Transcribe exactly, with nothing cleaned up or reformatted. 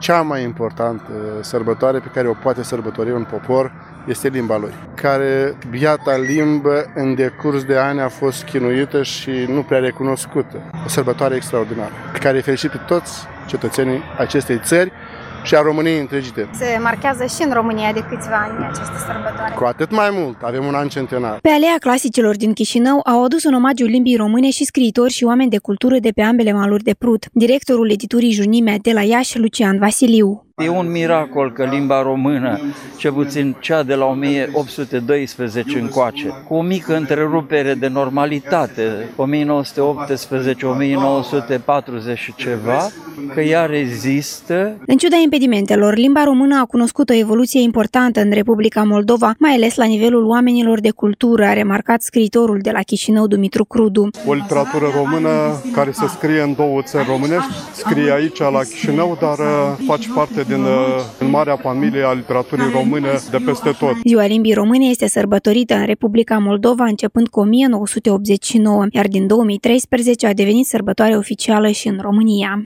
cea mai importantă sărbătoare pe care o poate sărbători un popor este limba lui, care, biata limbă, în decurs de ani a fost chinuită și nu prea recunoscută. O sărbătoare extraordinară, pe care îi felicit pe toți cetățenii acestei țări și a României întregite. Se marchează și în România de câțiva ani această sărbătoare. Cu atât mai mult, avem un an centenar. Pe Aleea Clasicilor din Chișinău au adus un omagiu limbii române și scriitori și oameni de cultură de pe ambele maluri de Prut. Directorul editurii Junimea de la Iași, Lucian Vasiliu. E un miracol că limba română, cel puțin cea de la o mie opt sute doisprezece încoace, cu o mică întrerupere de normalitate, o mie nouă sute optsprezece - o mie nouă sute patruzeci și ceva, că ea rezistă. În ciuda impedimentelor, limba română a cunoscut o evoluție importantă în Republica Moldova, mai ales la nivelul oamenilor de cultură, a remarcat scriitorul de la Chișinău, Dumitru Crudu. O literatură română care se scrie în două țări românești, scrie aici la Chișinău, dar face parte din în marea familie a literaturii române de peste tot. Ziua limbii române este sărbătorită în Republica Moldova începând cu o mie nouă sute optzeci și nouă, iar din două mii treisprezece a devenit sărbătoare oficială și în România.